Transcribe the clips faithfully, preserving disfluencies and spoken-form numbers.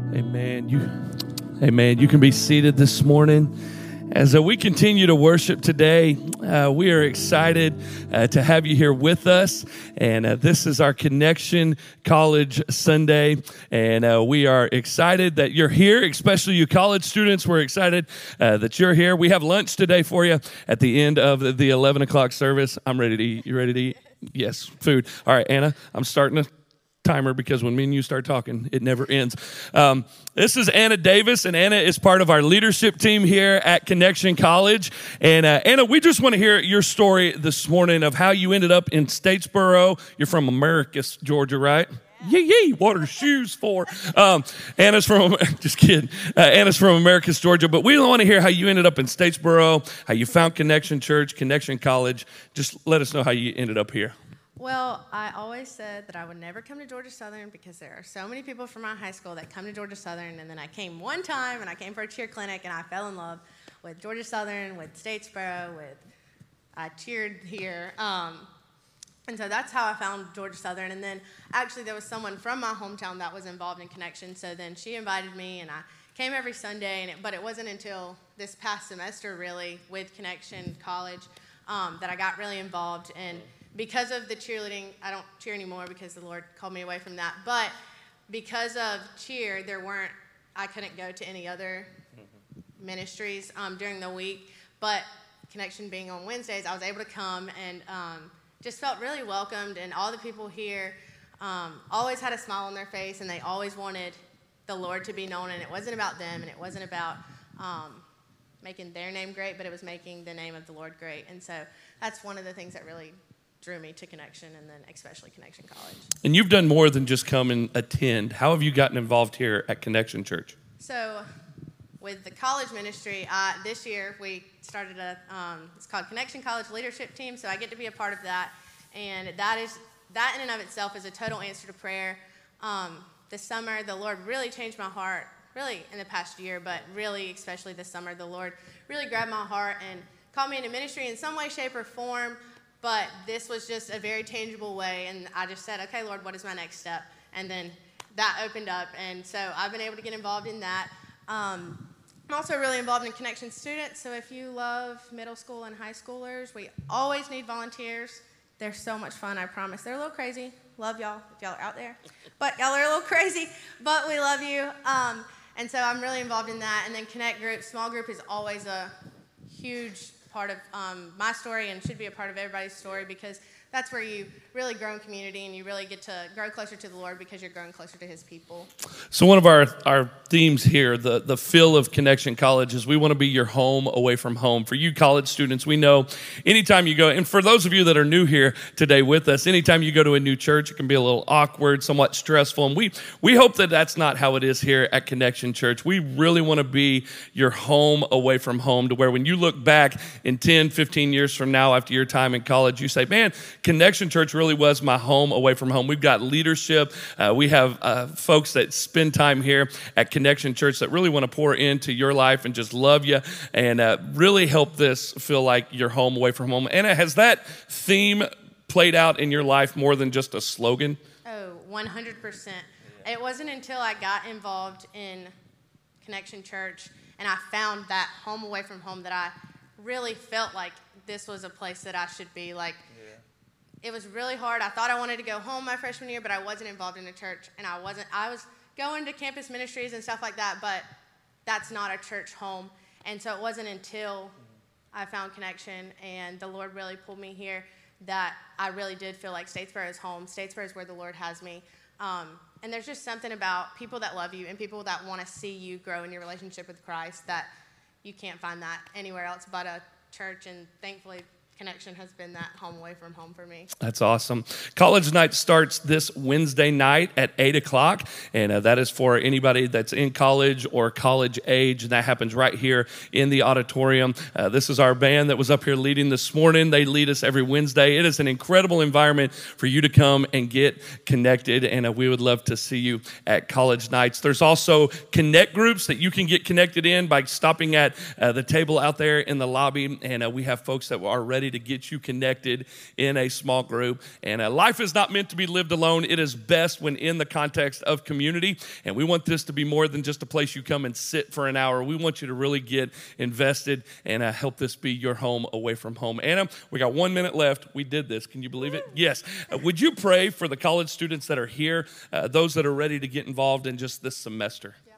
Amen. You, amen. You can be seated this morning. As uh, we continue to worship today, uh, we are excited uh, to have you here with us. And uh, this is our Connection College Sunday. And uh, we are excited that you're here, especially you college students. We're excited uh, that you're here. We have lunch today for you at the end of the, the eleven o'clock service. I'm ready to eat. You ready to eat? Yes, food. All right, Anna, I'm starting to timer because when me and you start talking, it never ends. Um, this is Anna Davis, and Anna is part of our leadership team here at Connection College. And uh, Anna, we just want to hear your story this morning of how you ended up in Statesboro. You're from Americus, Georgia, right? Yee yee, what are shoes for? Um, Anna's from, just kidding. Uh, Anna's from Americus, Georgia. But we want to hear how you ended up in Statesboro, how you found Connection Church, Connection College. Just let us know how you ended up here. Well, I always said that I would never come to Georgia Southern because there are so many people from my high school that come to Georgia Southern, and then I came one time, and I came for a cheer clinic, and I fell in love with Georgia Southern, with Statesboro, with, I cheered here, um, and so that's how I found Georgia Southern, and then actually there was someone from my hometown that was involved in Connection, so then she invited me, and I came every Sunday, and it, but it wasn't until this past semester, really, with Connection College, um, that I got really involved, and because of the cheerleading, I don't cheer anymore because the Lord called me away from that. But because of cheer, there weren't, I couldn't go to any other ministries um, during the week. But Connection being on Wednesdays, I was able to come and um, just felt really welcomed. And all the people here um, always had a smile on their face, and they always wanted the Lord to be known. And it wasn't about them, and it wasn't about um, making their name great, but it was making the name of the Lord great. And so that's one of the things that really drew me to Connection, and then especially Connection College. And you've done more than just come and attend. How have you gotten involved here at Connection Church? So with the college ministry, uh, this year we started a, um, it's called Connection College Leadership Team, so I get to be a part of that. And that is, that in and of itself is a total answer to prayer. Um, this summer, the Lord really changed my heart, really in the past year, but really especially this summer, the Lord really grabbed my heart and called me into ministry in some way, shape, or form. But this was just a very tangible way, and I just said, okay, Lord, what is my next step? And then that opened up, and so I've been able to get involved in that. Um, I'm also really involved in Connection Students, so if you love middle school and high schoolers, we always need volunteers. They're so much fun, I promise. They're a little crazy. Love y'all if y'all are out there. But y'all are a little crazy, but we love you. Um, and so I'm really involved in that. And then Connect Group, small group is always a huge part of um, my story and should be a part of everybody's story because that's where you really grow in community and you really get to grow closer to the Lord because you're growing closer to His people. So one of our, our themes here, the, the feel of Connection College, is we want to be your home away from home. For you college students, we know anytime you go, and for those of you that are new here today with us, anytime you go to a new church, it can be a little awkward, somewhat stressful, and we, we hope that that's not how it is here at Connection Church. We really want to be your home away from home to where when you look back in ten, fifteen years from now after your time in college, you say, man, Connection Church really was my home away from home. We've got leadership. Uh, we have uh, folks that spend time here at Connection Church that really want to pour into your life and just love you and uh, really help this feel like your home away from home. Anna, has that theme played out in your life more than just a slogan? Oh, one hundred percent. It wasn't until I got involved in Connection Church and I found that home away from home that I really felt like this was a place that I should be. Like, it was really hard. I thought I wanted to go home my freshman year, but I wasn't involved in a church, and I wasn't. I was going to campus ministries and stuff like that, but that's not a church home. And so it wasn't until I found Connection and the Lord really pulled me here that I really did feel like Statesboro is home. Statesboro is where the Lord has me. Um, and there's just something about people that love you and people that want to see you grow in your relationship with Christ that you can't find that anywhere else but a church, and thankfully Connection has been that home away from home for me. That's awesome. College night starts this Wednesday night at eight o'clock, and uh, that is for anybody that's in college or college age, and that happens right here in the auditorium. Uh, this is our band that was up here leading this morning. They lead us every Wednesday. It is an incredible environment for you to come and get connected, and uh, we would love to see you at college nights. There's also Connect groups that you can get connected in by stopping at uh, the table out there in the lobby, and uh, we have folks that are ready ready to get you connected in a small group. And uh, life is not meant to be lived alone. It is best when in the context of community. And we want this to be more than just a place you come and sit for an hour. We want you to really get invested and uh, help this be your home away from home. Anna, we got one minute left. We did this. Can you believe it? Yes. Uh, would you pray for the college students that are here, uh, those that are ready to get involved in just this semester? Yeah.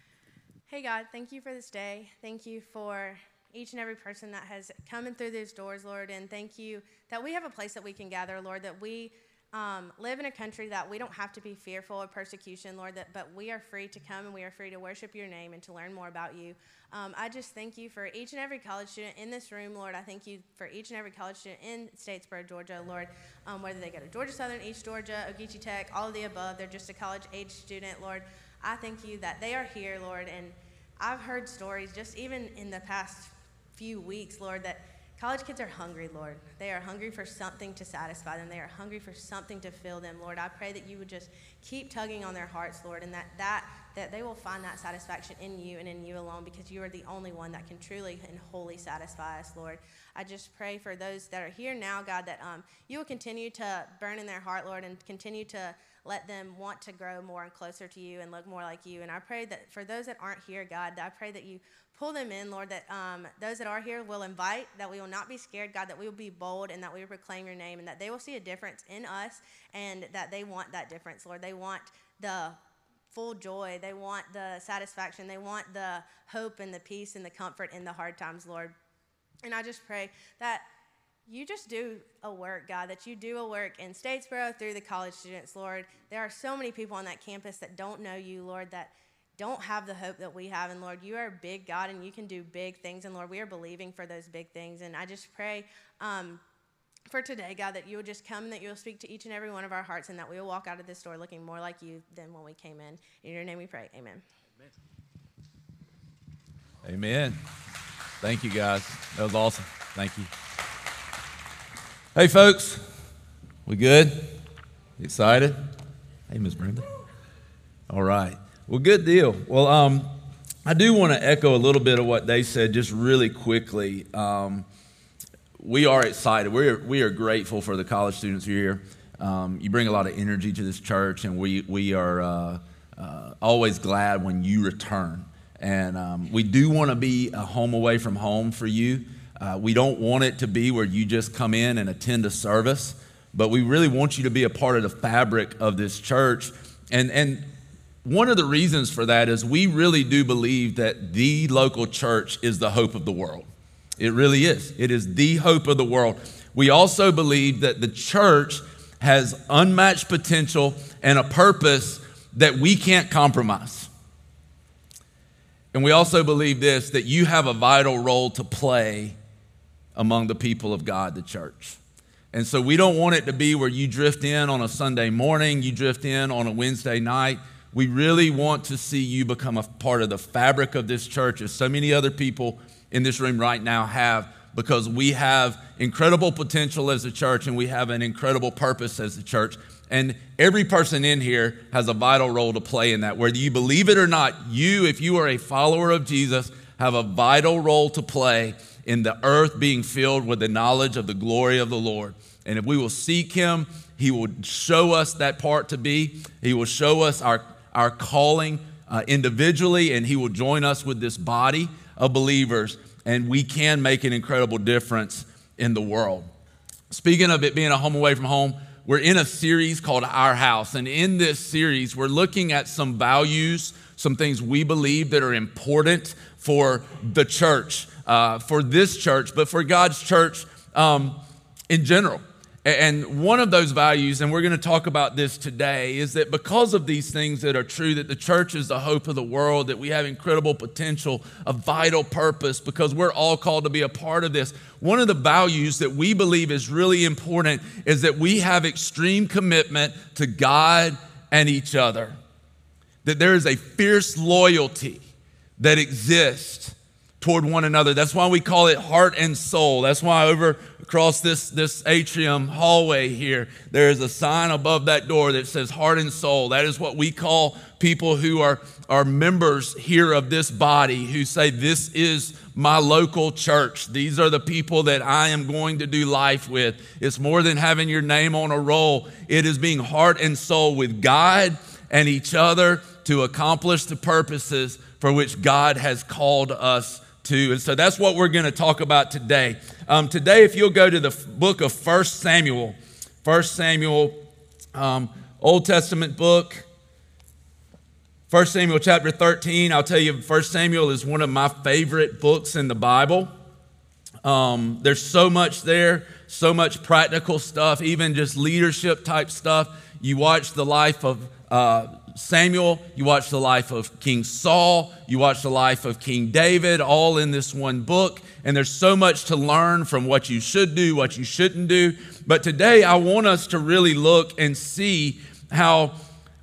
Hey, God, thank you for this day. Thank you for each and every person that has come in through these doors, Lord, and thank you that we have a place that we can gather, Lord, that we um, live in a country that we don't have to be fearful of persecution, Lord, that but we are free to come and we are free to worship your name and to learn more about you. Um, I just thank you for each and every college student in this room, Lord. I thank you for each and every college student in Statesboro, Georgia, Lord, um, whether they go to Georgia Southern, East Georgia, Ogeechee Tech, all of the above. They're just a college-age student, Lord. I thank you that they are here, Lord, and I've heard stories just even in the past few weeks, Lord, that college kids are hungry, Lord. They are hungry for something to satisfy them. They are hungry for something to fill them, Lord. I pray that you would just keep tugging on their hearts, Lord, and that, that, that they will find that satisfaction in you and in you alone, because you are the only one that can truly and wholly satisfy us, Lord. I just pray for those that are here now, God, that um, you will continue to burn in their heart, Lord, and continue to let them want to grow more and closer to you and look more like you. And I pray that for those that aren't here, God, I pray that you pull them in, Lord, that um, those that are here will invite, that we will not be scared, God, that we will be bold and that we will proclaim your name and that they will see a difference in us and that they want that difference, Lord. They want the full joy. They want the satisfaction. They want the hope and the peace and the comfort in the hard times, Lord. And I just pray that you just do a work, God, that you do a work in Statesboro through the college students, Lord. There are so many people on that campus that don't know you, Lord, that don't have the hope that we have. And, Lord, you are a big God, and you can do big things. And, Lord, we are believing for those big things. And I just pray um, for today, God, that you will just come and that you will speak to each and every one of our hearts and that we will walk out of this door looking more like you than when we came in. In your name we pray. Amen. Amen. Thank you, guys. That was awesome. Thank you. Hey, folks. We good? Excited? Hey, Miz Brenda. All right. Well, good deal. Well, um, I do want to echo a little bit of what they said just really quickly. Um, we are excited. We are, we are grateful for the college students here. Um, you bring a lot of energy to this church, and we, we are uh, uh, always glad when you return. And um, we do want to be a home away from home for you. Uh, we don't want it to be where you just come in and attend a service, but we really want you to be a part of the fabric of this church. And, and one of the reasons for that is we really do believe that the local church is the hope of the world. It really is. It is the hope of the world. We also believe that the church has unmatched potential and a purpose that we can't compromise. And we also believe this, that you have a vital role to play among the people of God, the church. And so we don't want it to be where you drift in on a Sunday morning, you drift in on a Wednesday night. We really want to see you become a part of the fabric of this church, as so many other people in this room right now have, because we have incredible potential as a church and we have an incredible purpose as a church. And every person in here has a vital role to play in that. Whether you believe it or not, you, if you are a follower of Jesus, have a vital role to play in the earth being filled with the knowledge of the glory of the Lord. And if we will seek him, he will show us that part to be. He will show us our, our calling uh, individually, and he will join us with this body of believers, and we can make an incredible difference in the world. Speaking of it being a home away from home, we're in a series called Our House, and in this series, we're looking at some values, some things we believe that are important for the church, uh, for this church, but for God's church um, in general. And one of those values, and we're going to talk about this today, is that because of these things that are true, that the church is the hope of the world, that we have incredible potential, a vital purpose, because we're all called to be a part of this. One of the values that we believe is really important is that we have extreme commitment to God and each other. That there is a fierce loyalty that exists toward one another. That's why we call it heart and soul. That's why over across this, this atrium hallway here, there is a sign above that door that says heart and soul. That is what we call people who are, are members here of this body who say, this is my local church. These are the people that I am going to do life with. It's more than having your name on a roll. It is being heart and soul with God and each other to accomplish the purposes for which God has called us to. And so that's what we're going to talk about today. Um, today, if you'll go to the book of First Samuel, First Samuel, um, Old Testament book, First Samuel chapter thirteen, I'll tell you, First Samuel is one of my favorite books in the Bible. Um, there's so much there, so much practical stuff, even just leadership type stuff. You watch the life of uh, Samuel, you watch the life of King Saul, you watch the life of King David, all in this one book. And there's so much to learn from what you should do, what you shouldn't do. But today I want us to really look and see how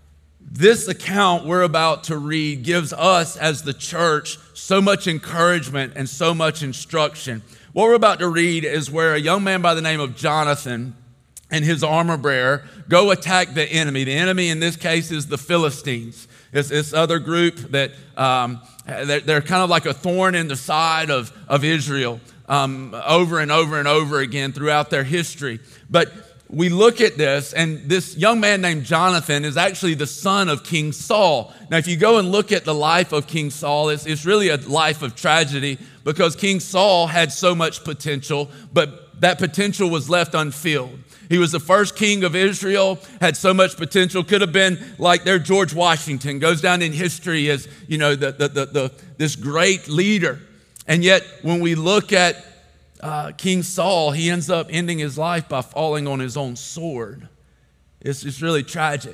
this account we're about to read gives us as the church so much encouragement and so much instruction. What we're about to read is where a young man by the name of Jonathan and his armor bearer go attack the enemy. The enemy in this case is the Philistines. It's this other group that um, they're, they're kind of like a thorn in the side of, of Israel um, over and over and over again throughout their history. But we look at this, and this young man named Jonathan is actually the son of King Saul. Now, if you go and look at the life of King Saul, it's, it's really a life of tragedy because King Saul had so much potential, but that potential was left unfilled. He was the first king of Israel, had so much potential, could have been like their George Washington, goes down in history as, you know, the, the, the, the, this great leader. And yet, when we look at Uh, King Saul, he ends up ending his life by falling on his own sword. It's, it's really tragic.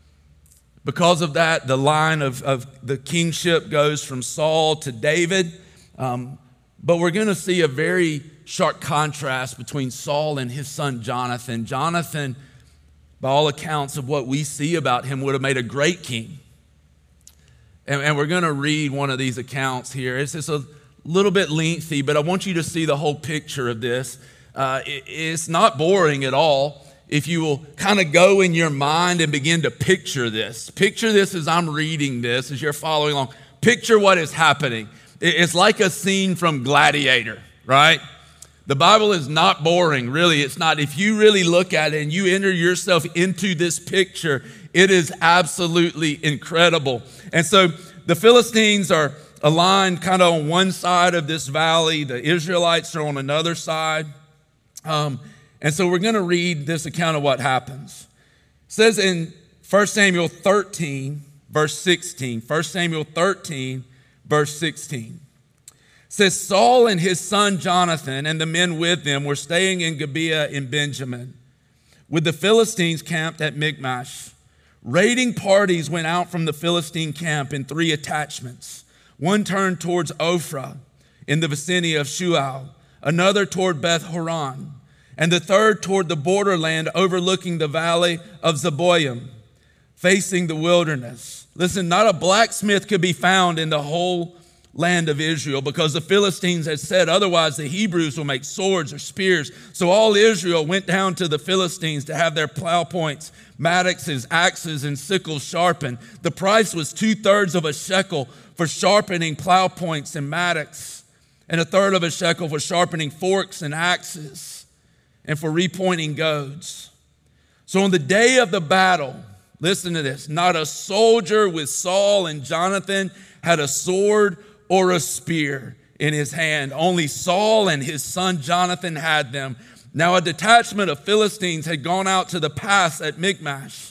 Because of that, the line of, of the kingship goes from Saul to David. Um, but we're going to see a very sharp contrast between Saul and his son Jonathan. Jonathan, by all accounts of what we see about him, would have made a great king. And, and we're going to read one of these accounts here. It's just a little bit lengthy, but I want you to see the whole picture of this. Uh, it, it's not boring at all if you will kind of go in your mind and begin to picture this. Picture this as I'm reading this, as you're following along. Picture what is happening. It, it's like a scene from Gladiator, right? The Bible is not boring, really. It's not. If you really look at it and you enter yourself into this picture, it is absolutely incredible. And so the Philistines are aligned kind of on one side of this valley. The Israelites are on another side. Um, and so we're going to read this account of what happens. It says in First Samuel thirteen, verse sixteen. First Samuel thirteen, verse sixteen. It says, Saul and his son Jonathan and the men with them were staying in Gibeah in Benjamin, with the Philistines camped at Michmash. Raiding parties went out from the Philistine camp in three attachments. One turned towards Ophrah in the vicinity of Shual, another toward Beth Horon, and the third toward the borderland overlooking the valley of Zeboim, facing the wilderness. Listen, not a blacksmith could be found in the whole land of Israel because the Philistines had said otherwise the Hebrews will make swords or spears. So all Israel went down to the Philistines to have their plow points, mattocks, axes, and sickles sharpened. The price was two-thirds of a shekel for sharpening plow points and mattocks, and a third of a shekel for sharpening forks and axes, and for repointing goads. So on the day of the battle, listen to this, not a soldier with Saul and Jonathan had a sword or a spear in his hand. Only Saul and his son Jonathan had them. Now a detachment of Philistines had gone out to the pass at Michmash.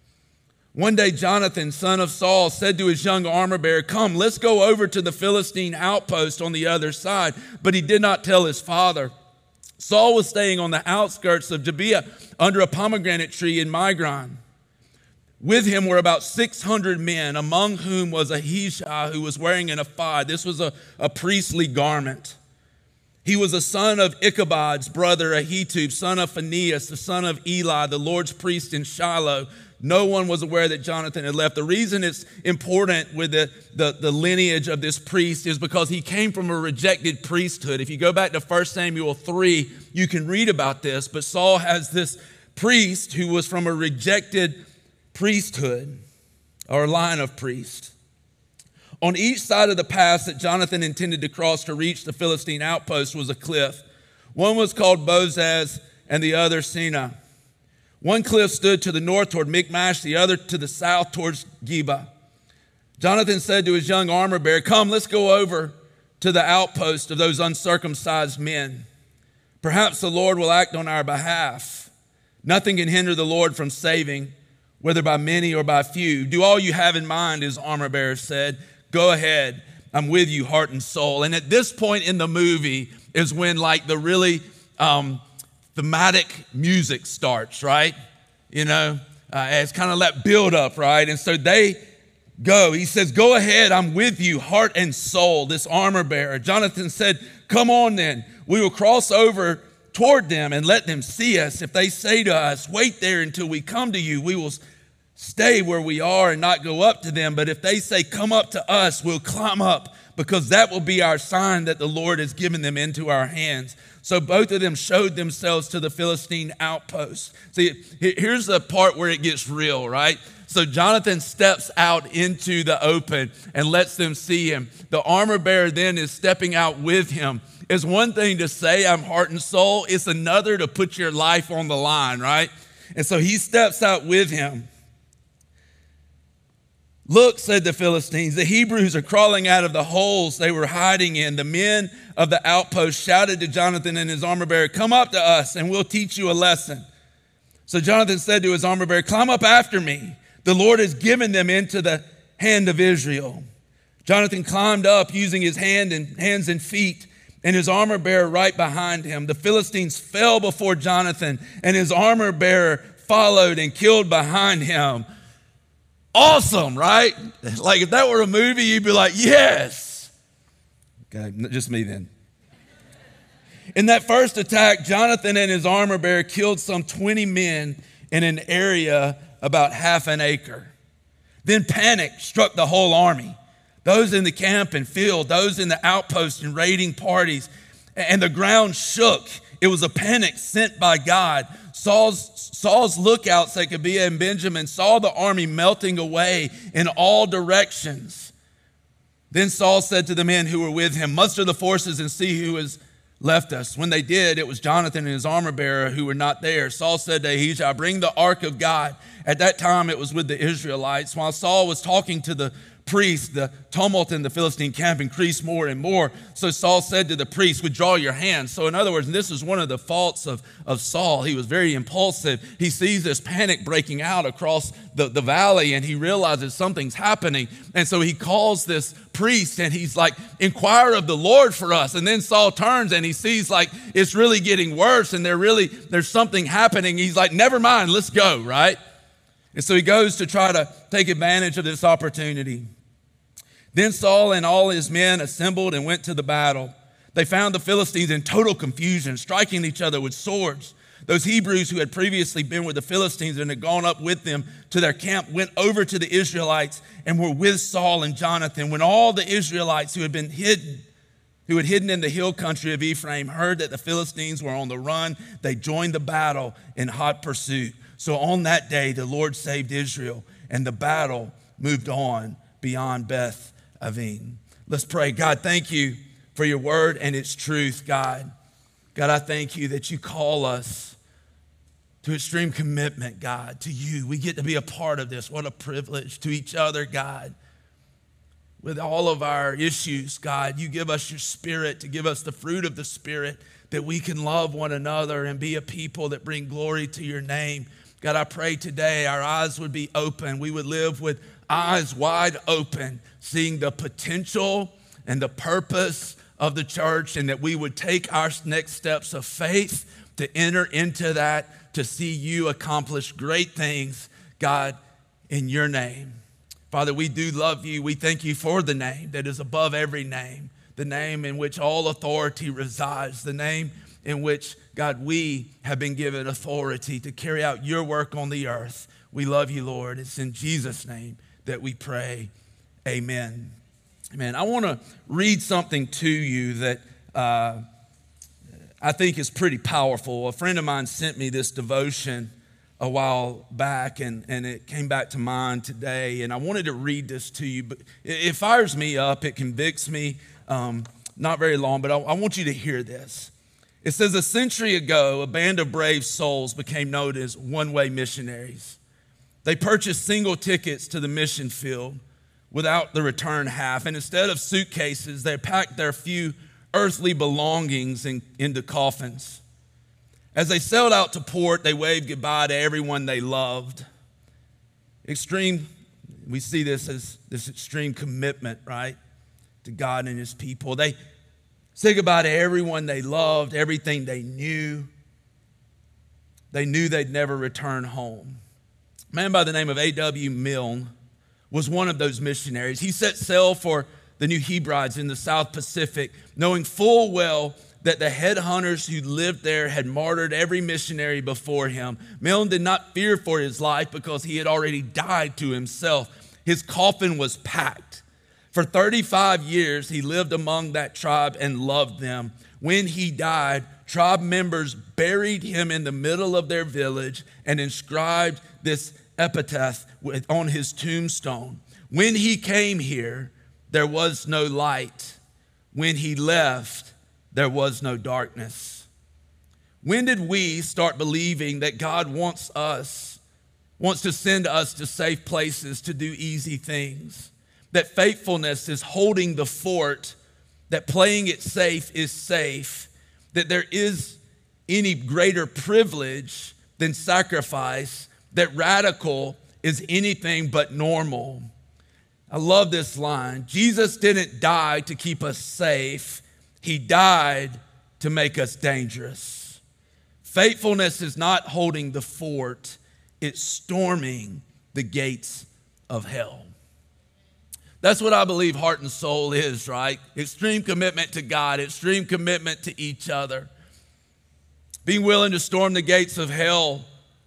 One day Jonathan, son of Saul, said to his young armor bearer, come, let's go over to the Philistine outpost on the other side. But he did not tell his father. Saul was staying on the outskirts of Gibeah under a pomegranate tree in Migron. With him were about six hundred men, among whom was Ahishai, who was wearing an ephod. This was a, a priestly garment. He was a son of Ichabod's brother Ahitub, son of Phinehas, the son of Eli, the Lord's priest in Shiloh. No one was aware that Jonathan had left. The reason it's important with the, the, the lineage of this priest is because he came from a rejected priesthood. If you go back to First Samuel three, you can read about this. But Saul has this priest who was from a rejected priesthood, or line of priests. On each side of the pass that Jonathan intended to cross to reach the Philistine outpost was a cliff. One was called Bozez and the other Sina. One cliff stood to the north toward Michmash, the other to the south towards Geba. Jonathan said to his young armor bearer, "Come, let's go over to the outpost of those uncircumcised men. Perhaps the Lord will act on our behalf. Nothing can hinder the Lord from saving, whether by many or by few. Do all you have in mind," his armor bearer said. "Go ahead. I'm with you, heart and soul." And at this point in the movie is when like the really um, thematic music starts, right? You know, uh, it's kind of that build up, right? And so they go. He says, "Go ahead. I'm with you, heart and soul," this armor bearer. Jonathan said, "Come on then. We will cross over toward them and let them see us. If they say to us, 'Wait there until we come to you,' we will stay where we are and not go up to them. But if they say, 'Come up to us,' we'll climb up, because that will be our sign that the Lord has given them into our hands." So both of them showed themselves to the Philistine outpost. See, here's the part where it gets real, right? So Jonathan steps out into the open and lets them see him. The armor bearer then is stepping out with him. It's one thing to say, "I'm heart and soul." It's another to put your life on the line, right? And so he steps out with him. "Look," said the Philistines, "the Hebrews are crawling out of the holes they were hiding in." The men of the outpost shouted to Jonathan and his armor bearer, "Come up to us and we'll teach you a lesson." So Jonathan said to his armor bearer, "Climb up after me. The Lord has given them into the hand of Israel." Jonathan climbed up using his hand and hands and feet, and his armor bearer right behind him. The Philistines fell before Jonathan, and his armor bearer followed and killed behind him. Awesome, right? Like if that were a movie, you'd be like, yes. Okay, just me then. In that first attack, Jonathan and his armor bearer killed some twenty men in an area about half an acre. Then panic struck the whole army, those in the camp and field, those in the outposts and raiding parties, and the ground shook. It was a panic sent by God. Saul's, Saul's lookouts at Gibeah and Benjamin saw the army melting away in all directions. Then Saul said to the men who were with him, "Muster the forces and see who has left us." When they did, it was Jonathan and his armor bearer who were not there. Saul said to Ahijah, "Bring the ark of God." At that time, it was with the Israelites. While Saul was talking to the priest, the tumult in the Philistine camp increased more and more. So Saul said to the priest, "Withdraw your hands." So in other words, and this is one of the faults of, of Saul. He was very impulsive. He sees this panic breaking out across the, the valley, and he realizes something's happening. And so he calls this priest and he's like, "Inquire of the Lord for us." And then Saul turns and he sees like it's really getting worse and they're really, there's something happening. He's like, "Never mind, let's go," right? And so he goes to try to take advantage of this opportunity. Then Saul and all his men assembled and went to the battle. They found the Philistines in total confusion, striking each other with swords. Those Hebrews who had previously been with the Philistines and had gone up with them to their camp went over to the Israelites and were with Saul and Jonathan. When all the Israelites who had been hidden, who had hidden in the hill country of Ephraim, heard that the Philistines were on the run, they joined the battle in hot pursuit. So on that day, the Lord saved Israel, and the battle moved on beyond Beth Aven. Let's pray. God, thank you for your word and its truth, God. God, I thank you that you call us to extreme commitment, God, to you. We get to be a part of this. What a privilege. To each other, God. With all of our issues, God, you give us your spirit to give us the fruit of the Spirit, that we can love one another and be a people that bring glory to your name. God, I pray today our eyes would be open. We would live with eyes wide open, seeing the potential and the purpose of the church, and that we would take our next steps of faith to enter into that, to see you accomplish great things, God, in your name. Father, we do love you. We thank you for the name that is above every name, the name in which all authority resides, the name in which, God, we have been given authority to carry out your work on the earth. We love you, Lord. It's in Jesus' name that we pray. Amen. Amen. I want to read something to you that uh, I think is pretty powerful. A friend of mine sent me this devotion a while back, and, and it came back to mind today, and I wanted to read this to you, but it, it fires me up, it convicts me, um, not very long, but I, I want you to hear this. It says, a century ago, a band of brave souls became known as one-way missionaries. They purchased single tickets to the mission field without the return half, and instead of suitcases, they packed their few earthly belongings in, into coffins. As they sailed out to port, they waved goodbye to everyone they loved. Extreme, we see this as this extreme commitment, right, to God and his people. They say goodbye to everyone they loved, everything they knew. They knew they'd never return home. A man by the name of A W Milne was one of those missionaries. He set sail for the New Hebrides in the South Pacific, knowing full well that the headhunters who lived there had martyred every missionary before him. Milne did not fear for his life because he had already died to himself. His coffin was packed. For thirty-five years, he lived among that tribe and loved them. When he died, tribe members buried him in the middle of their village and inscribed this epitaph on his tombstone. When he came here, there was no light. When he left, there was no darkness. When did we start believing that God wants us, wants to send us to safe places to do easy things? That faithfulness is holding the fort, that playing it safe is safe, that there is any greater privilege than sacrifice, that radical is anything but normal. I love this line. Jesus didn't die to keep us safe. He died to make us dangerous. Faithfulness is not holding the fort. It's storming the gates of hell. That's what I believe heart and soul is, right? Extreme commitment to God, extreme commitment to each other. Being willing to storm the gates of hell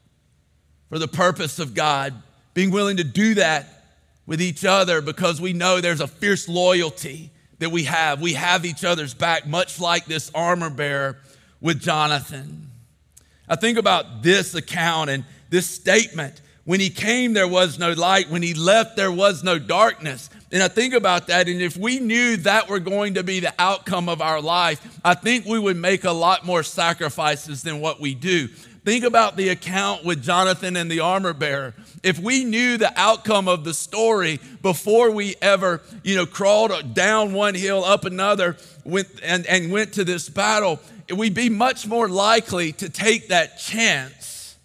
for the purpose of God. Being willing to do that with each other because we know there's a fierce loyalty that we have. We have each other's back, much like this armor bearer with Jonathan. I think about this account and this statement. When he came, there was no light. When he left, there was no darkness. And I think about that, and if we knew that were going to be the outcome of our life, I think we would make a lot more sacrifices than what we do. Think about the account with Jonathan and the armor bearer. If we knew the outcome of the story before we ever, you know, crawled down one hill, up another, went, and, and went to this battle, we'd be much more likely to take that chance.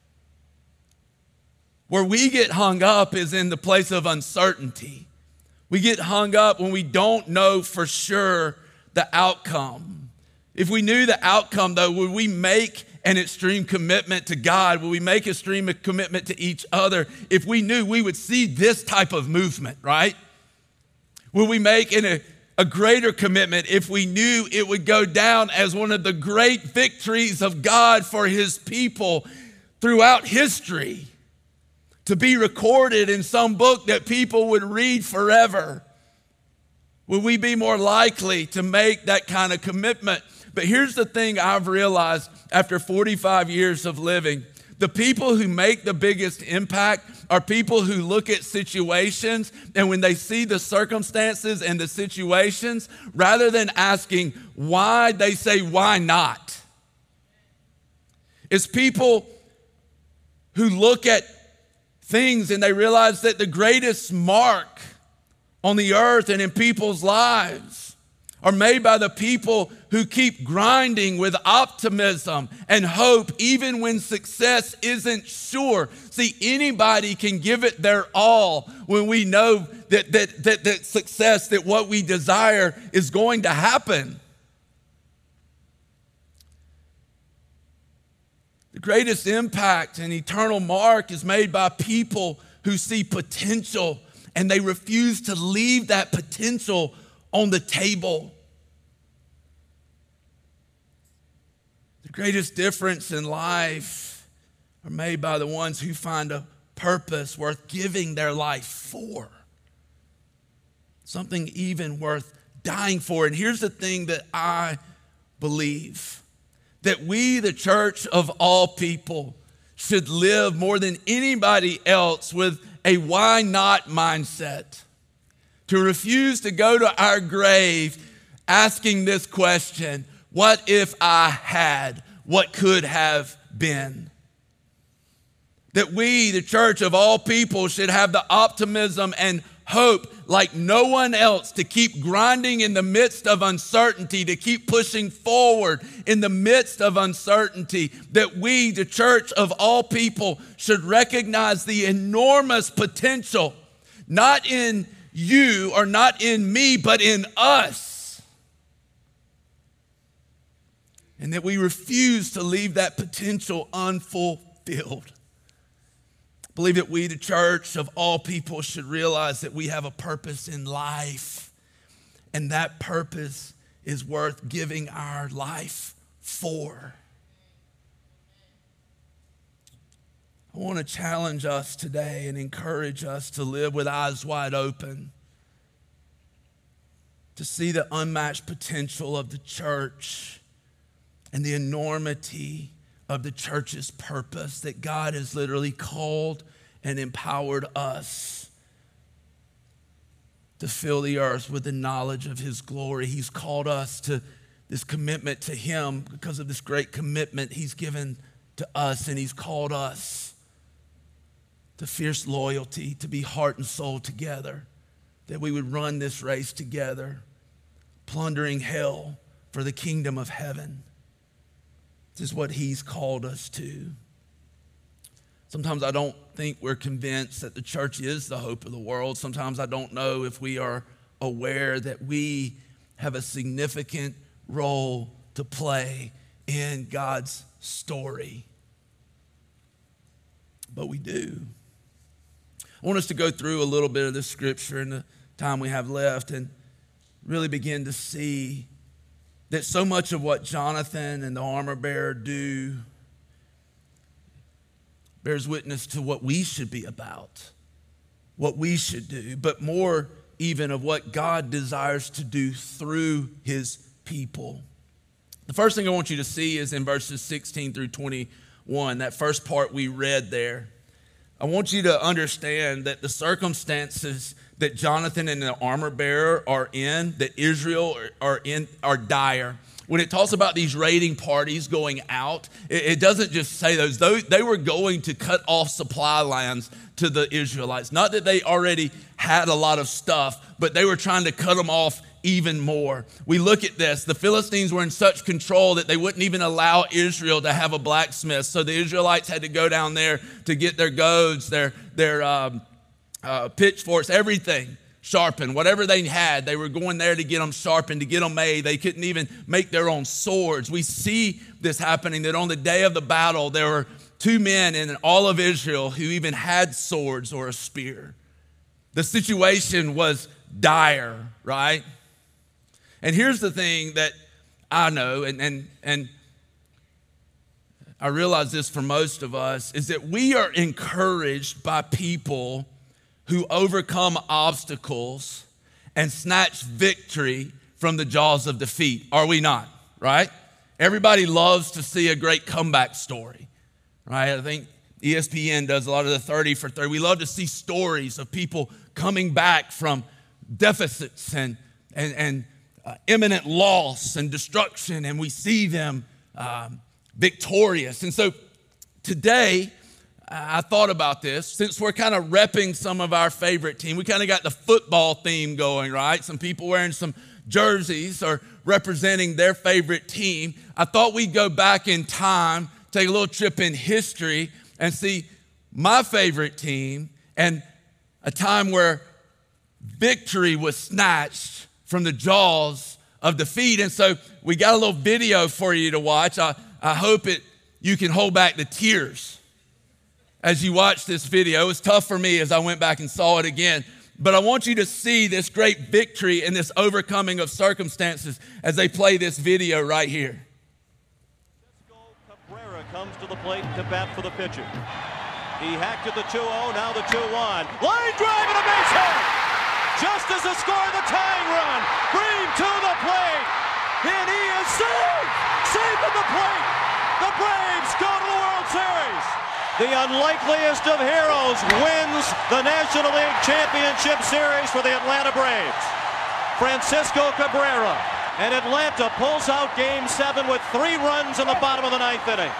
Where we get hung up is in the place of uncertainty. We get hung up when we don't know for sure the outcome. If we knew the outcome, though, would we make an extreme commitment to God? Would we make an extreme commitment to each other? If we knew we would see this type of movement, right? Would we make an, a, a greater commitment if we knew it would go down as one of the great victories of God for his people throughout history? To be recorded in some book that people would read forever? Would we be more likely to make that kind of commitment? But here's the thing I've realized after forty-five years of living. The people who make the biggest impact are people who look at situations, and when they see the circumstances and the situations, rather than asking why, they say, why not? It's people who look at things and they realize that the greatest mark on the earth and in people's lives are made by the people who keep grinding with optimism and hope even when success isn't sure. See, anybody can give it their all when we know that that that, that success, that what we desire is going to happen. The greatest impact and eternal mark is made by people who see potential and they refuse to leave that potential on the table. The greatest difference in life are made by the ones who find a purpose worth giving their life for. Something even worth dying for. And here's the thing that I believe. That we, the church of all people, should live more than anybody else with a why not mindset. To refuse to go to our grave asking this question, what if I had? What could have been? That we, the church of all people, should have the optimism and hope like no one else to keep grinding in the midst of uncertainty, to keep pushing forward in the midst of uncertainty. That we, the church of all people, should recognize the enormous potential, not in you or not in me, but in us. And that we refuse to leave that potential unfulfilled. I believe that we, the church of all people, should realize that we have a purpose in life. And that purpose is worth giving our life for. I want to challenge us today and encourage us to live with eyes wide open, to see the unmatched potential of the church and the enormity of the church's purpose, that God has literally called and empowered us to fill the earth with the knowledge of his glory. He's called us to this commitment to him because of this great commitment he's given to us, and he's called us to fierce loyalty, to be heart and soul together, that we would run this race together, plundering hell for the kingdom of heaven. This is what he's called us to. Sometimes I don't think we're convinced that the church is the hope of the world. Sometimes I don't know if we are aware that we have a significant role to play in God's story. But we do. I want us to go through a little bit of this scripture in the time we have left and really begin to see that so much of what Jonathan and the armor bearer do bears witness to what we should be about, what we should do, but more even of what God desires to do through his people. The first thing I want you to see is in verses sixteen through twenty-one, that first part we read there. I want you to understand that the circumstances that Jonathan and the armor bearer are in, that Israel are in, are dire. When it talks about these raiding parties going out, it, it doesn't just say those. They were going to cut off supply lines to the Israelites. Not that they already had a lot of stuff, but they were trying to cut them off even more. We look at this. The Philistines were in such control that they wouldn't even allow Israel to have a blacksmith. So the Israelites had to go down there to get their goads, their, their um, uh, pitchforks, everything sharpened. Whatever they had, they were going there to get them sharpened, to get them made. They couldn't even make their own swords. We see this happening, that on the day of the battle, there were two men in all of Israel who even had swords or a spear. The situation was dire, right? And here's the thing that I know, and, and, and I realize this for most of us, is that we are encouraged by people who overcome obstacles and snatch victory from the jaws of defeat. Are we not, right? Everybody loves to see a great comeback story, right? I think E S P N does a lot of the thirty for thirty. We love to see stories of people coming back from deficits and, and, and Uh, imminent loss and destruction, and we see them um, victorious. And so today, I thought about this. Since we're kind of repping some of our favorite team, we kind of got the football theme going, right? Some people wearing some jerseys or representing their favorite team. I thought we'd go back in time, take a little trip in history, and see my favorite team and a time where victory was snatched from the jaws of defeat. And so we got a little video for you to watch. I, I hope it you can hold back the tears as you watch this video. It was tough for me as I went back and saw it again. But I want you to see this great victory and this overcoming of circumstances as they play this video right here. Cabrera comes to the plate to bat for the pitcher. He hacked at the two oh, now the two one. Line drive and a base hit! Just as the score of the tying run. Bream to the plate. And he is safe. Safe at the plate. The Braves go to the World Series. the unlikeliest of heroes, wins the National League Championship Series for the Atlanta Braves. Francisco Cabrera, and Atlanta pulls out Game seven with three runs in the bottom of the ninth inning.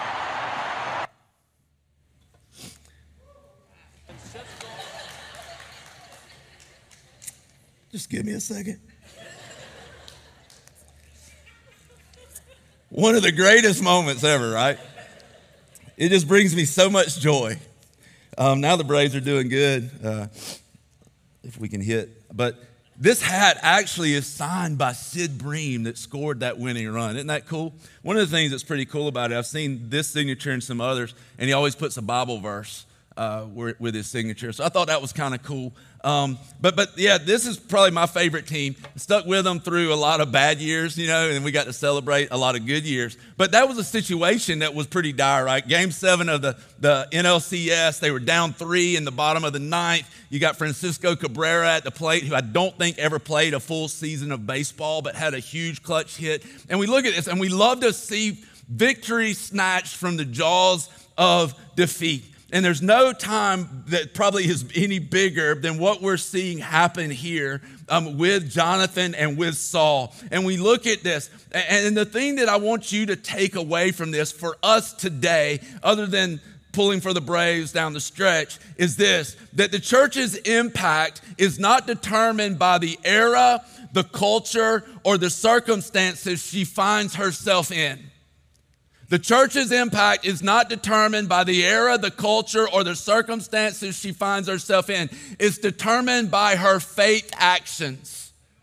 Just give me a second. One of the greatest moments ever, right? It just brings me so much joy. Um, now the Braves are doing good, uh, if we can hit. But this hat actually is signed by Sid Bream that scored that winning run. Isn't that cool? One of the things that's pretty cool about it, I've seen this signature and some others, and he always puts a Bible verse uh, with his signature. So I thought that was kind of cool. Um, but, but yeah, this is probably my favorite team. Stuck with them through a lot of bad years, you know, and we got to celebrate a lot of good years. But that was a situation that was pretty dire, right? Game seven of the, the N L C S, they were down three in the bottom of the ninth. You got Francisco Cabrera at the plate, who I don't think ever played a full season of baseball, but had a huge clutch hit. And we look at this, and we love to see victory snatched from the jaws of defeat. And there's no time that probably is any bigger than what we're seeing happen here um, with Jonathan and with Saul. And we look at this, and the thing that I want you to take away from this for us today, other than pulling for the Braves down the stretch, is this, that the church's impact is not determined by the era, the culture, or the circumstances she finds herself in. The church's impact is not determined by the era, the culture, or the circumstances she finds herself in. It's determined by her faith actions.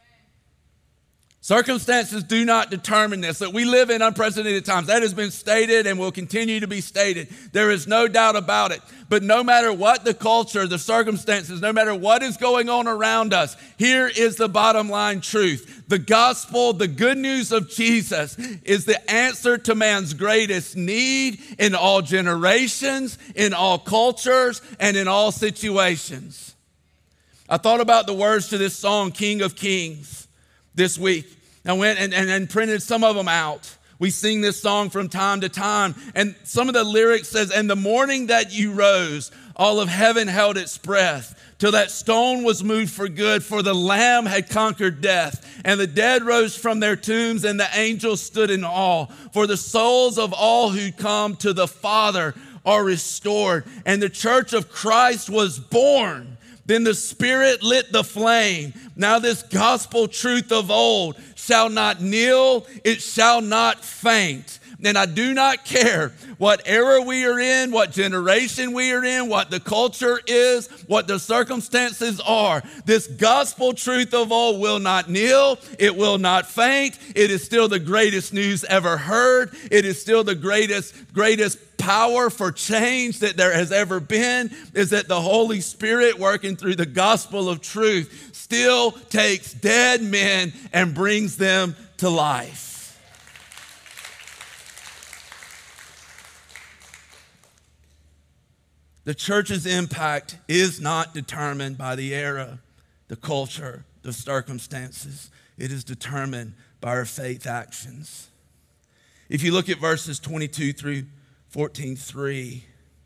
Circumstances do not determine this. That we live in unprecedented times. That has been stated and will continue to be stated. There is no doubt about it. But no matter what the culture, the circumstances, no matter what is going on around us, here is the bottom line truth. The gospel, the good news of Jesus, is the answer to man's greatest need in all generations, in all cultures, and in all situations. I thought about the words to this song, King of Kings, this week. I went and, and, and printed some of them out. We sing this song from time to time. And some of the lyrics says, "And the morning that you rose, all of heaven held its breath, till that stone was moved for good, for the Lamb had conquered death. And the dead rose from their tombs, and the angels stood in awe. For the souls of all who come to the Father are restored. And the church of Christ was born. Then the Spirit lit the flame. Now this gospel truth of old shall not kneel, it shall not faint." And I do not care what era we are in, what generation we are in, what the culture is, what the circumstances are. This gospel truth of old will not kneel, it will not faint. It is still the greatest news ever heard. It is still the greatest, greatest power for change that there has ever been, is that the Holy Spirit working through the gospel of truth still takes dead men and brings them to life. The church's impact is not determined by the era, the culture, the circumstances. It is determined by our faith actions. If you look at verses twenty-two through fourteen three,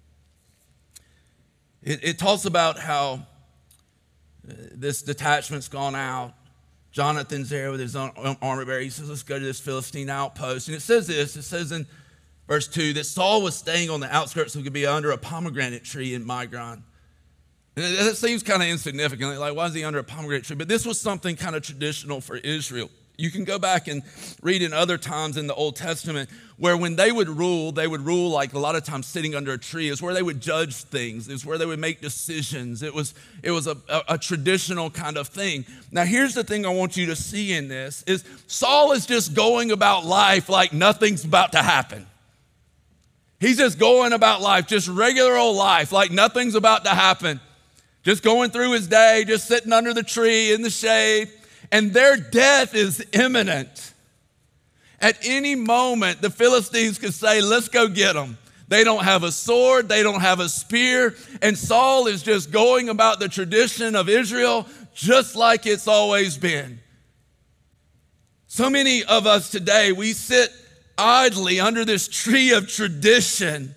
it, it talks about how this detachment's gone out. Jonathan's there with his own armor bearer. He says, "Let's go to this Philistine outpost." And it says this, it says in verse two, that Saul was staying on the outskirts of Gibeah under a pomegranate tree in Migron. And that seems kind of insignificant. Like, why is he under a pomegranate tree? But this was something kind of traditional for Israel. You can go back and read in other times in the Old Testament where when they would rule, they would rule like a lot of times sitting under a tree. It's where they would judge things. It's where they would make decisions. It was, it was a, a, a traditional kind of thing. Now, here's the thing I want you to see in this is Saul is just going about life like nothing's about to happen. He's just going about life, just regular old life, like nothing's about to happen. Just going through his day, just sitting under the tree in the shade. And their death is imminent. At any moment, the Philistines could say, "Let's go get them." They don't have a sword. They don't have a spear. And Saul is just going about the tradition of Israel just like it's always been. So many of us today, we sit idly under this tree of tradition.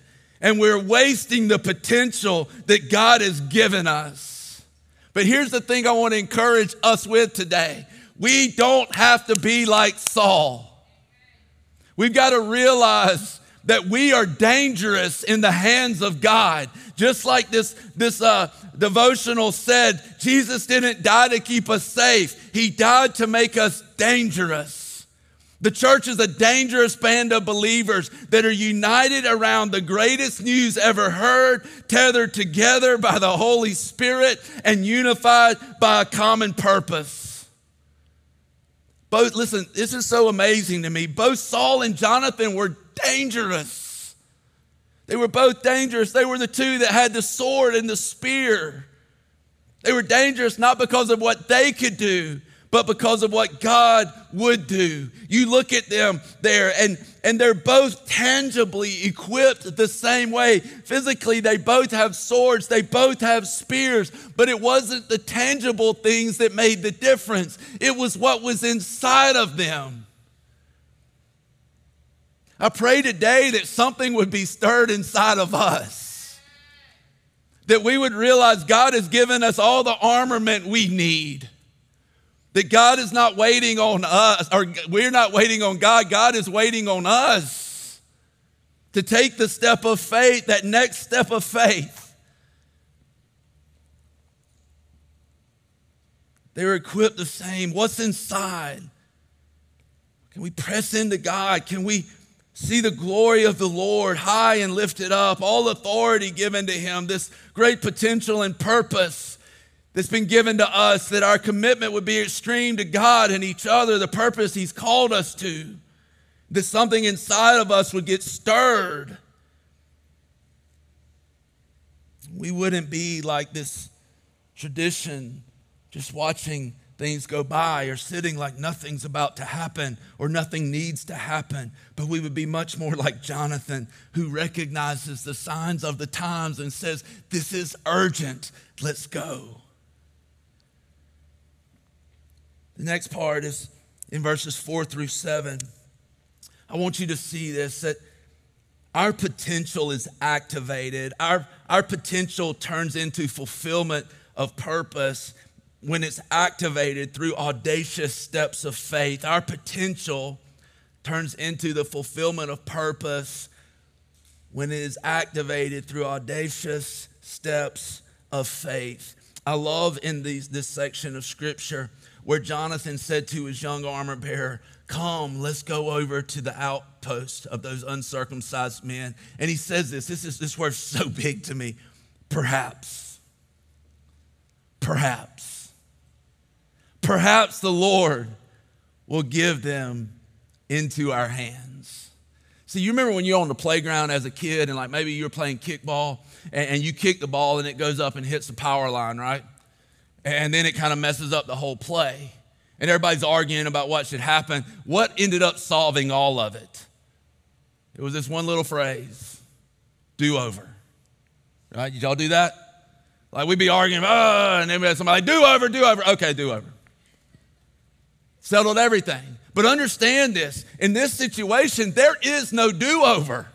and we're wasting the potential that God has given us. But here's the thing I want to encourage us with today. We don't have to be like Saul. We've got to realize that we are dangerous in the hands of God. Just like this, this uh, devotional said, Jesus didn't die to keep us safe. He died to make us dangerous. The church is a dangerous band of believers that are united around the greatest news ever heard, tethered together by the Holy Spirit and unified by a common purpose. Both, listen, this is so amazing to me. Both Saul and Jonathan were dangerous. They were both dangerous. They were the two that had the sword and the spear. They were dangerous not because of what they could do, but because of what God would do. You look at them there, and, and they're both tangibly equipped the same way. Physically, they both have swords, they both have spears, but it wasn't the tangible things that made the difference. It was what was inside of them. I pray today that something would be stirred inside of us, that we would realize God has given us all the armament we need. That God is not waiting on us, or we're not waiting on God. God is waiting on us to take the step of faith, that next step of faith. They were equipped the same. What's inside? Can we press into God? Can we see the glory of the Lord high and lifted up? All authority given to him, this great potential and purpose that's been given to us, that our commitment would be extreme to God and each other, the purpose he's called us to, that something inside of us would get stirred. We wouldn't be like this tradition, just watching things go by or sitting like nothing's about to happen or nothing needs to happen, but we would be much more like Jonathan, who recognizes the signs of the times and says, this is urgent, let's go. The next part is in verses four through seven. I want you to see this, that our potential is activated. Our, our potential turns into fulfillment of purpose when it's activated through audacious steps of faith. Our potential turns into the fulfillment of purpose when it is activated through audacious steps of faith. I love in these, this section of scripture where Jonathan said to his young armor bearer, come, let's go over to the outpost of those uncircumcised men. And he says this, this is this word's so big to me, perhaps, perhaps, perhaps the Lord will give them into our hands. See, you remember when you're on the playground as a kid and like maybe you're playing kickball and, and you kick the ball and it goes up and hits the power line, right? And then it kind of messes up the whole play. And everybody's arguing about what should happen. What ended up solving all of it? It was this one little phrase, do over. Right? Did y'all do that? Like we'd be arguing, oh, and then we had somebody, do over, do over. Okay, do over. Settled everything. But understand this, in this situation, there is no do-over.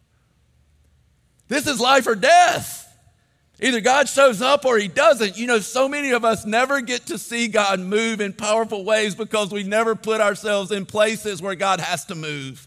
This is life or death. Either God shows up or he doesn't. You know, so many of us never get to see God move in powerful ways because we never put ourselves in places where God has to move.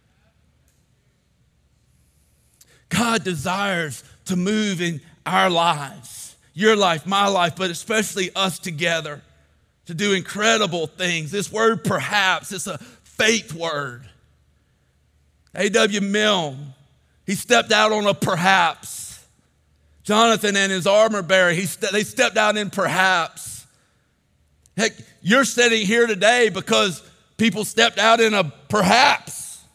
God desires to move in our lives, your life, my life, but especially us together to do incredible things. This word perhaps, it's a faith word. A W Milne, he stepped out on a perhaps. Jonathan and his armor bearer, he st- they stepped out in perhaps. Heck, you're sitting here today because people stepped out in a perhaps.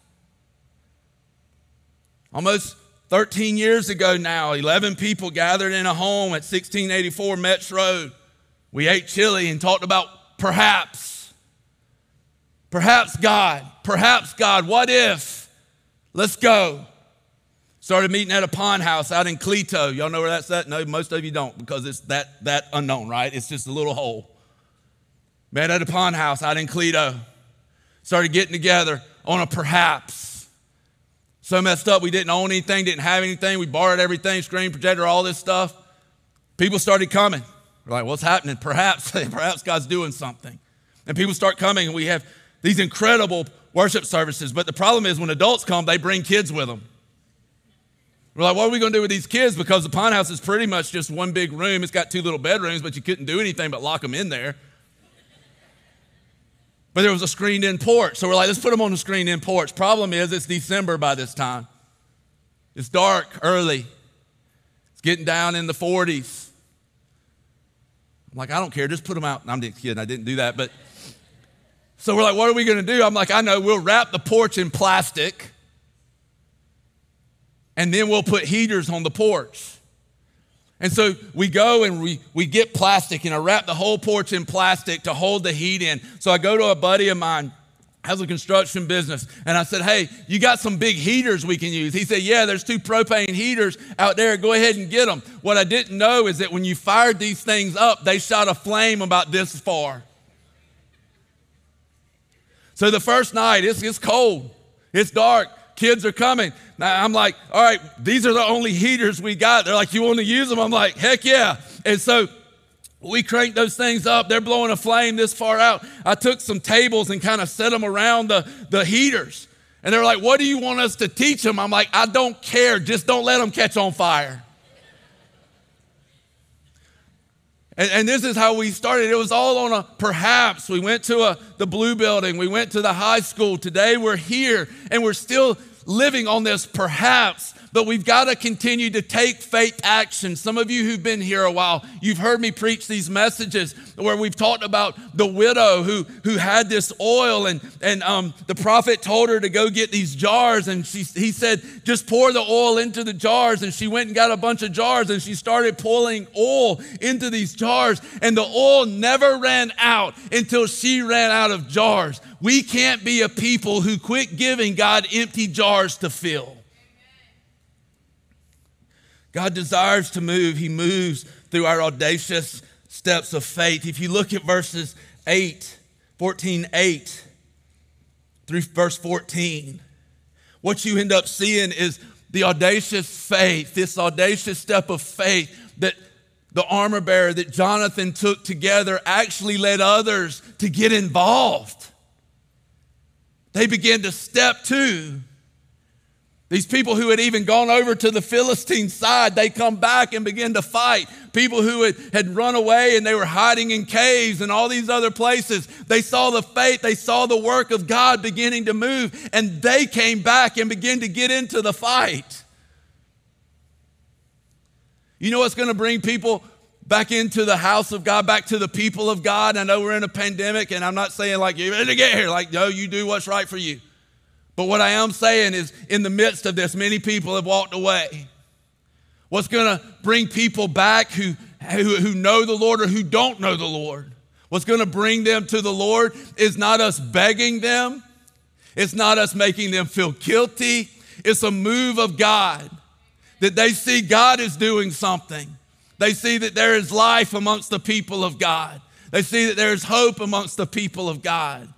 Almost thirteen years ago now, eleven people gathered in a home at sixteen eighty-four Metz Road. We ate chili and talked about perhaps. Perhaps God, perhaps God, what if? Let's go. Started meeting at a pond house out in Cleto. Y'all know where that's at? No, most of you don't because it's that, that unknown, right? It's just a little hole. Met at a pond house out in Cleto. Started getting together on a perhaps. So messed up, we didn't own anything, didn't have anything. We borrowed everything, screen projector, all this stuff. People started coming. We're like, what's happening? Perhaps, perhaps God's doing something. And people start coming, and we have these incredible worship services. But the problem is when adults come, they bring kids with them. We're like, what are we going to do with these kids? Because the Pine House is pretty much just one big room. It's got two little bedrooms, but you couldn't do anything but lock them in there. But there was a screened-in porch. So we're like, let's put them on the screened-in porch. Problem is, it's December by this time. It's dark early. It's getting down in the forties. I'm like, I don't care. Just put them out. I'm just kidding. I didn't do that. But so we're like, what are we going to do? I'm like, I know. We'll wrap the porch in plastic, and then we'll put heaters on the porch. And so we go and we, we get plastic, and I wrap the whole porch in plastic to hold the heat in. So I go to a buddy of mine, has a construction business, and I said, hey, you got some big heaters we can use? He said, yeah, there's two propane heaters out there. Go ahead and get them. What I didn't know is that when you fired these things up, they shot a flame about this far. So the first night, it's, it's cold. It's dark. Kids are coming. Now I'm like, all right, these are the only heaters we got. They're like, you want to use them? I'm like, heck yeah. And so we cranked those things up. They're blowing a flame this far out. I took some tables and kind of set them around the, the heaters. And they're like, what do you want us to teach them? I'm like, I don't care. Just don't let them catch on fire. And, and this is how we started. It was all on a perhaps. We went to a, the Blue Building. We went to the high school. Today we're here, and we're still living on this perhaps. But we've got to continue to take faith action. Some of you who've been here a while, you've heard me preach these messages where we've talked about the widow who, who had this oil, and, and um, the prophet told her to go get these jars, and she, he said, just pour the oil into the jars, and she went and got a bunch of jars, and she started pouring oil into these jars, and the oil never ran out until she ran out of jars. We can't be a people who quit giving God empty jars to fill. God desires to move. He moves through our audacious steps of faith. If you look at verses eight, fourteen, eight through verse fourteen, what you end up seeing is the audacious faith, this audacious step of faith that the armor bearer that Jonathan took together actually led others to get involved. They began to step to. These people who had even gone over to the Philistine side, they come back and begin to fight. People who had, had run away and they were hiding in caves and all these other places. They saw the faith, they saw the work of God beginning to move, and they came back and began to get into the fight. You know what's going to bring people back into the house of God, back to the people of God? I know we're in a pandemic, and I'm not saying like, you better get here. Like, no, you do what's right for you. But what I am saying is, in the midst of this, many people have walked away. What's going to bring people back who, who, who know the Lord or who don't know the Lord? What's going to bring them to the Lord is not us begging them. It's not us making them feel guilty. It's a move of God, that they see God is doing something. They see that there is life amongst the people of God. They see that there is hope amongst the people of God.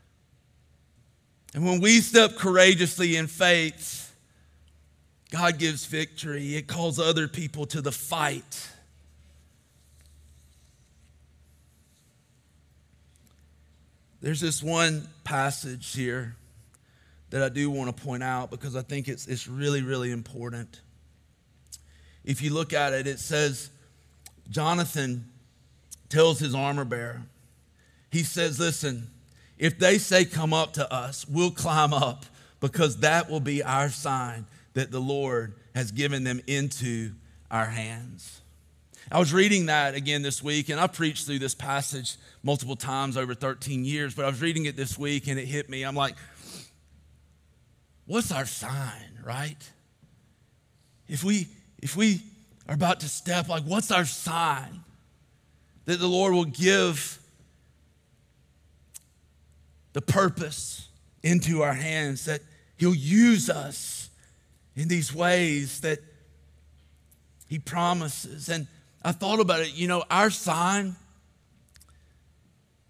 And when we step courageously in faith, God gives victory. It calls other people to the fight. There's this one passage here that I do want to point out because I think it's, it's really, really important. If you look at it, it says, Jonathan tells his armor bearer, he says, listen, if they say, come up to us, we'll climb up, because that will be our sign that the Lord has given them into our hands. I was reading that again this week, and I preached through this passage multiple times over thirteen years, but I was reading it this week, and it hit me. I'm like, what's our sign, right? If we, if we are about to step, like, what's our sign that the Lord will give the purpose into our hands, that he'll use us in these ways that he promises? And I thought about it, you know, our sign,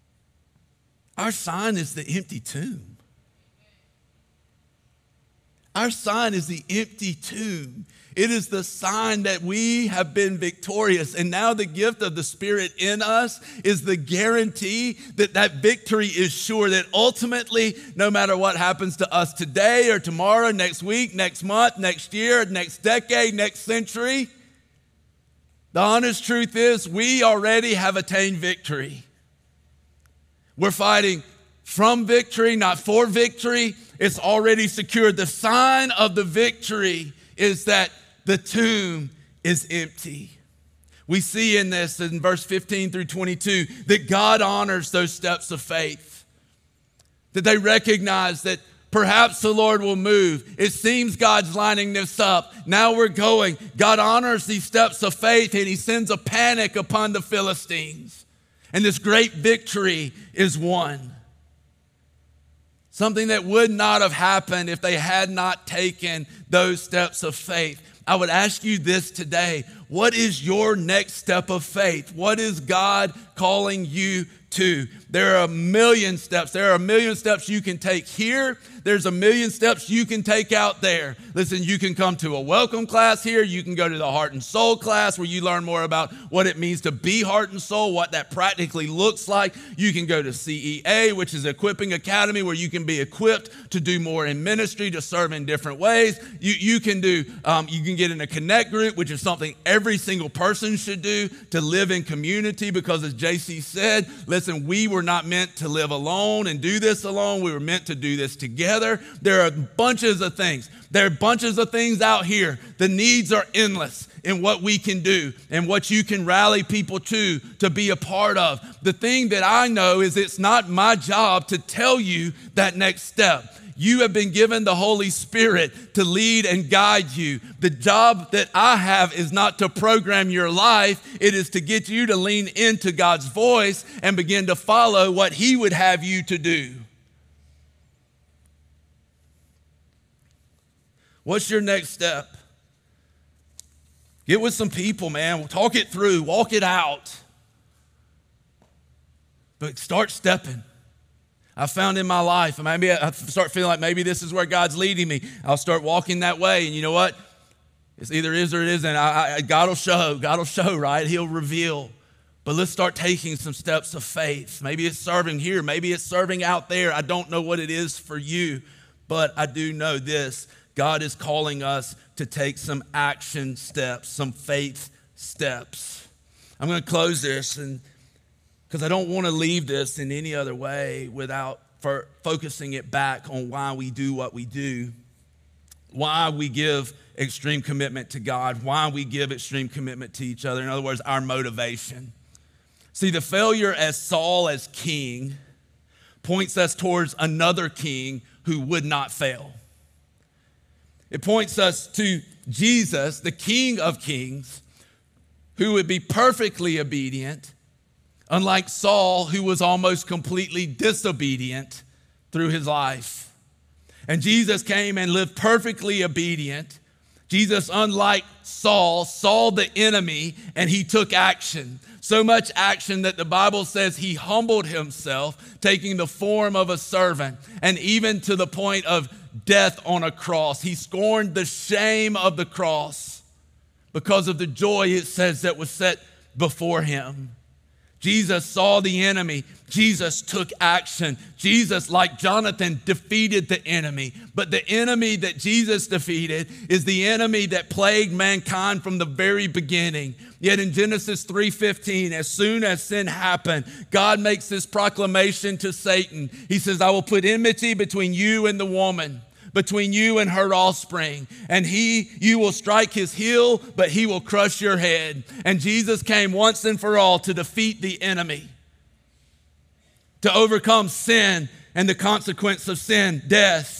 our sign is the empty tomb. Our sign is the empty tomb. It is the sign that we have been victorious. And now the gift of the Spirit in us is the guarantee that that victory is sure, that ultimately, no matter what happens to us today or tomorrow, next week, next month, next year, next decade, next century, the honest truth is we already have attained victory. We're fighting from victory, not for victory. It's already secured. The sign of the victory is that the tomb is empty. We see in this, in verse fifteen through twenty-two, that God honors those steps of faith. That they recognize that perhaps the Lord will move. It seems God's lining this up. Now we're going. God honors these steps of faith, and he sends a panic upon the Philistines. And this great victory is won. Something that would not have happened if they had not taken those steps of faith. I would ask you this today. What is your next step of faith? What is God calling you to? There are a million steps. There are a million steps you can take here. There's a million steps you can take out there. Listen, you can come to a welcome class here. You can go to the heart and soul class where you learn more about what it means to be heart and soul, what that practically looks like. You can go to C E A, which is Equipping Academy, where you can be equipped to do more in ministry, to serve in different ways. You, you can do, um, you can get in a connect group, which is something every single person should do to live in community, because as J C said, listen, we were not meant to live alone and do this alone. We were meant to do this together. There are bunches of things. There are bunches of things out here. The needs are endless in what we can do and what you can rally people to, to be a part of. The thing that I know is it's not my job to tell you that next step. You have been given the Holy Spirit to lead and guide you. The job that I have is not to program your life. It is to get you to lean into God's voice and begin to follow what he would have you to do. What's your next step? Get with some people, man. Talk it through. Walk it out. But start stepping. I found in my life, maybe I start feeling like maybe this is where God's leading me. I'll start walking that way. And you know what? It's either is or it isn't. I, I, God will show. God will show, right? He'll reveal. But let's start taking some steps of faith. Maybe it's serving here. Maybe it's serving out there. I don't know what it is for you. But I do know this. God is calling us to take some action steps, some faith steps. I'm going to close this, and because I don't want to leave this in any other way without for focusing it back on why we do what we do, why we give extreme commitment to God, why we give extreme commitment to each other. In other words, our motivation. See, the failure as Saul as king points us towards another king who would not fail. It points us to Jesus, the King of Kings, who would be perfectly obedient, unlike Saul, who was almost completely disobedient through his life. And Jesus came and lived perfectly obedient. Jesus, unlike Saul, saw the enemy and he took action. So much action that the Bible says he humbled himself, taking the form of a servant, and even to the point of death on a cross. He scorned the shame of the cross because of the joy, it says, that was set before him. Jesus saw the enemy. Jesus took action. Jesus, like Jonathan, defeated the enemy. But the enemy that Jesus defeated is the enemy that plagued mankind from the very beginning. Yet in Genesis three fifteen, as soon as sin happened, God makes this proclamation to Satan. He says, I will put enmity between you and the woman, between you and her offspring. And he, you will strike his heel, but he will crush your head. And Jesus came once and for all to defeat the enemy, to overcome sin and the consequence of sin, death.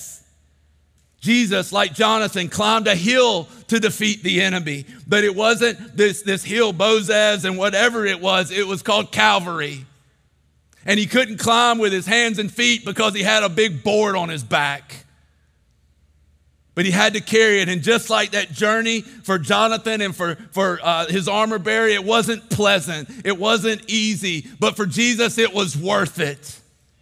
Jesus, like Jonathan, climbed a hill to defeat the enemy. But it wasn't this, this hill, Bozez, and whatever it was. It was called Calvary. And he couldn't climb with his hands and feet because he had a big board on his back. But he had to carry it. And just like that journey for Jonathan and for, for uh, his armor bearer, it wasn't pleasant. It wasn't easy. But for Jesus, it was worth it.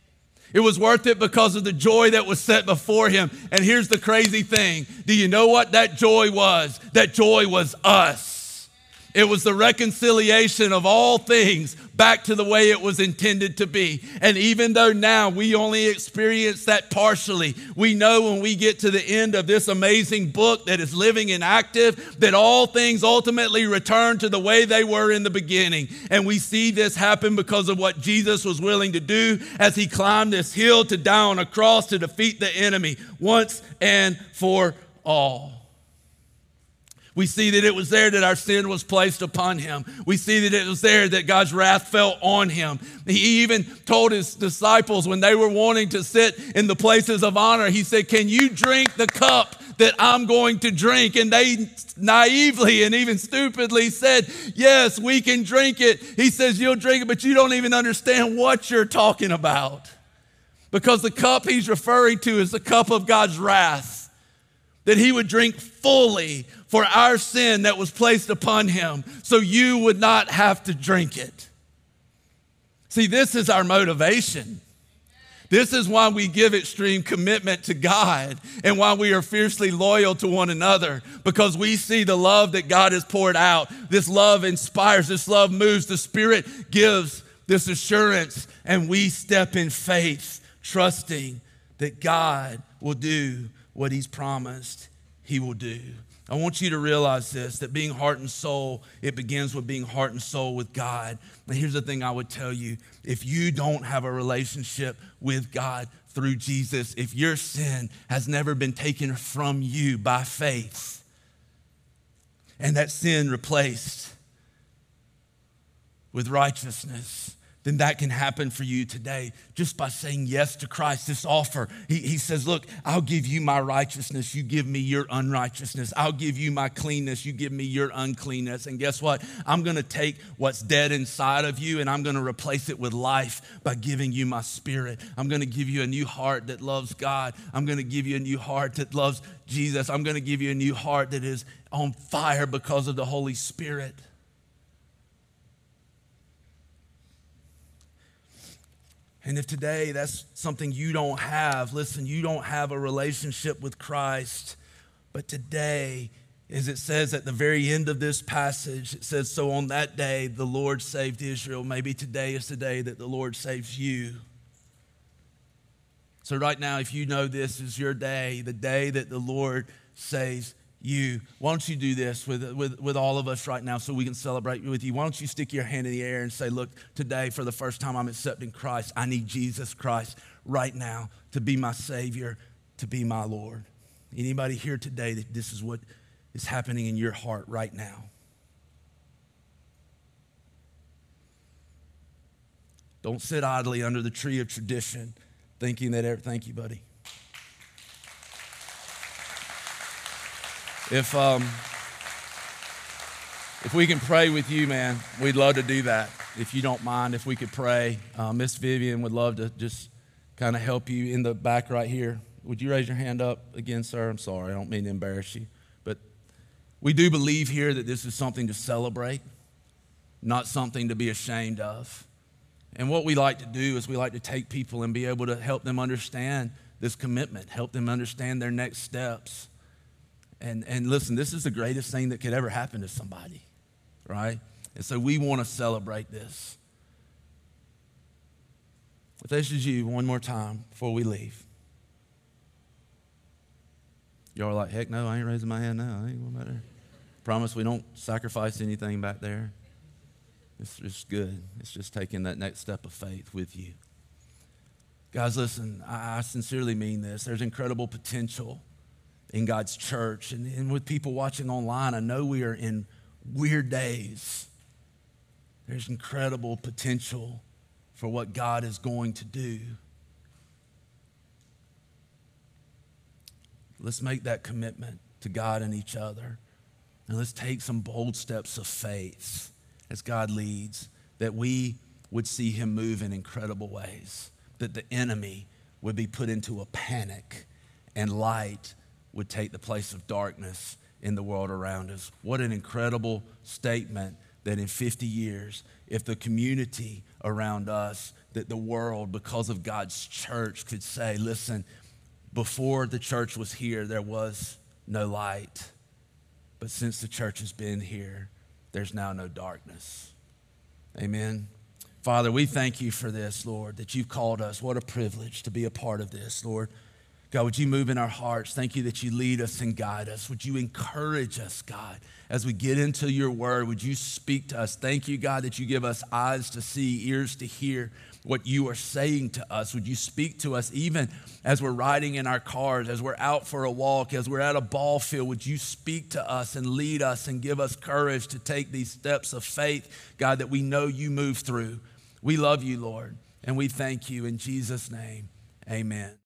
It was worth it because of the joy that was set before him. And here's the crazy thing. Do you know what that joy was? That joy was us. It was the reconciliation of all things back to the way it was intended to be. And even though now we only experience that partially, we know when we get to the end of this amazing book that is living and active, that all things ultimately return to the way they were in the beginning. And we see this happen because of what Jesus was willing to do as he climbed this hill to die on a cross to defeat the enemy once and for all. We see that it was there that our sin was placed upon him. We see that it was there that God's wrath fell on him. He even told his disciples when they were wanting to sit in the places of honor, he said, can you drink the cup that I'm going to drink? And they naively and even stupidly said, yes, we can drink it. He says, you'll drink it, but you don't even understand what you're talking about. Because the cup he's referring to is the cup of God's wrath, that he would drink fully for our sin that was placed upon him, so you would not have to drink it. See, this is our motivation. This is why we give extreme commitment to God and why we are fiercely loyal to one another, because we see the love that God has poured out. This love inspires, this love moves, the Spirit gives this assurance, and we step in faith, trusting that God will do what he's promised he will do. I want you to realize this, that being heart and soul, it begins with being heart and soul with God. And here's the thing I would tell you. If you don't have a relationship with God through Jesus, if your sin has never been taken from you by faith, and that sin replaced with righteousness, then that can happen for you today just by saying yes to Christ. This offer, he, he says, look, I'll give you my righteousness. You give me your unrighteousness. I'll give you my cleanness. You give me your uncleanness. And guess what? I'm going to take what's dead inside of you and I'm going to replace it with life by giving you my Spirit. I'm going to give you a new heart that loves God. I'm going to give you a new heart that loves Jesus. I'm going to give you a new heart that is on fire because of the Holy Spirit. And if today that's something you don't have, listen, you don't have a relationship with Christ. But today, as it says at the very end of this passage, it says, so on that day, the Lord saved Israel. Maybe today is the day that the Lord saves you. So right now, if you know this is your day, the day that the Lord saves you, why don't you do this with, with, with all of us right now so we can celebrate with you? Why don't you stick your hand in the air and say, look, today for the first time I'm accepting Christ. I need Jesus Christ right now to be my Savior, to be my Lord. Anybody here today that this is what is happening in your heart right now? Don't sit idly under the tree of tradition thinking that, every, thank you, buddy. If um, if we can pray with you, man, we'd love to do that. If you don't mind, if we could pray. Uh, Miss Vivian would love to just kind of help you in the back right here. Would you raise your hand up again, sir? I'm sorry, I don't mean to embarrass you. But we do believe here that this is something to celebrate, not something to be ashamed of. And what we like to do is we like to take people and be able to help them understand this commitment, help them understand their next steps. And, and listen, this is the greatest thing that could ever happen to somebody, right? And so we want to celebrate this. If this is you, one more time before we leave. Y'all are like, heck no, I ain't raising my hand now. I ain't going back there. Promise we don't sacrifice anything back there. It's just good. It's just taking that next step of faith with you. Guys, listen, I, I sincerely mean this. There's incredible potential in God's church. And, and with people watching online, I know we are in weird days. There's incredible potential for what God is going to do. Let's make that commitment to God and each other. And let's take some bold steps of faith as God leads, that we would see him move in incredible ways, that the enemy would be put into a panic and light would take the place of darkness in the world around us. What an incredible statement that in fifty years, if the community around us, that the world, because of God's church, could say, listen, before the church was here, there was no light. But since the church has been here, there's now no darkness. Amen. Father, we thank you for this, Lord, that you've called us. What a privilege to be a part of this, Lord. God, would you move in our hearts? Thank you that you lead us and guide us. Would you encourage us, God, as we get into your word? Would you speak to us? Thank you, God, that you give us eyes to see, ears to hear what you are saying to us. Would you speak to us even as we're riding in our cars, as we're out for a walk, as we're at a ball field? Would you speak to us and lead us and give us courage to take these steps of faith, God, that we know you move through? We love you, Lord, and we thank you in Jesus' name. Amen.